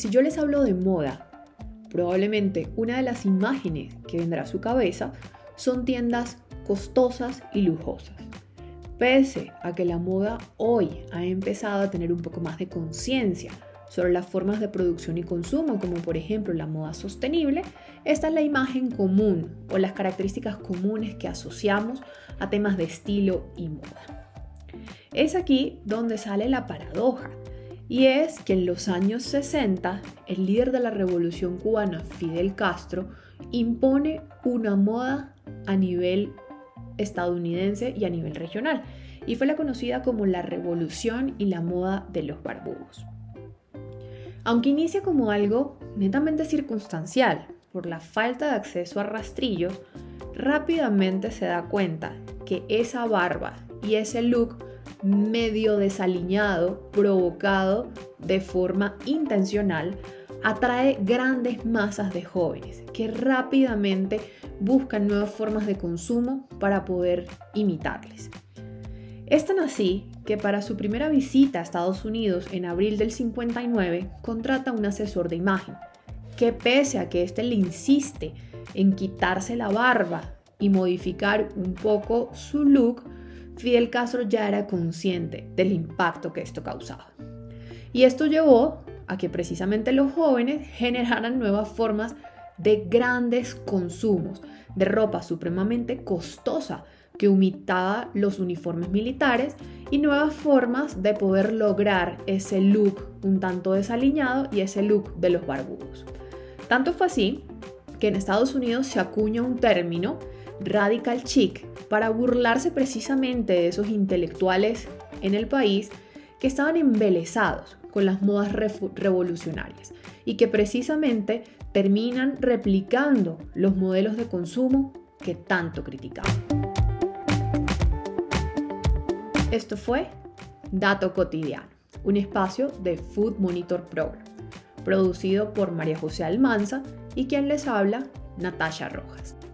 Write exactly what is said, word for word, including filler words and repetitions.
si yo les hablo de moda, probablemente una de las imágenes que vendrá a su cabeza son tiendas costosas y lujosas. Pese a que la moda hoy ha empezado a tener un poco más de conciencia sobre las formas de producción y consumo, como por ejemplo la moda sostenible, esta es la imagen común o las características comunes que asociamos a temas de estilo y moda. Es aquí donde sale la paradoja, y es que en los años sesenta, el líder de la revolución cubana, Fidel Castro, impone una moda a nivel estadounidense y a nivel regional, y fue la conocida como la revolución y la moda de los barbudos. Aunque inicia como algo netamente circunstancial por la falta de acceso a rastrillos, rápidamente se da cuenta que esa barba y ese look medio desaliñado, provocado de forma intencional, atrae grandes masas de jóvenes que rápidamente buscan nuevas formas de consumo para poder imitarles. Es tan así que para su primera visita a Estados Unidos en abril del cincuenta y nueve contrata un asesor de imagen que, pese a que éste le insiste en quitarse la barba y modificar un poco su look, Fidel Castro ya era consciente del impacto que esto causaba. Y esto llevó a que precisamente los jóvenes generaran nuevas formas de grandes consumos de ropa supremamente costosa que imitaba los uniformes militares y nuevas formas de poder lograr ese look un tanto desaliñado y ese look de los barbudos. Tanto fue así que en Estados Unidos se acuña un término, radical chic, para burlarse precisamente de esos intelectuales en el país que estaban embelesados con las modas revolucionarias y que precisamente terminan replicando los modelos de consumo que tanto criticaban. Esto fue Dato Cotidiano, un espacio de Food Monitor Program, producido por María José Almanza y quien les habla, Natasha Rojas.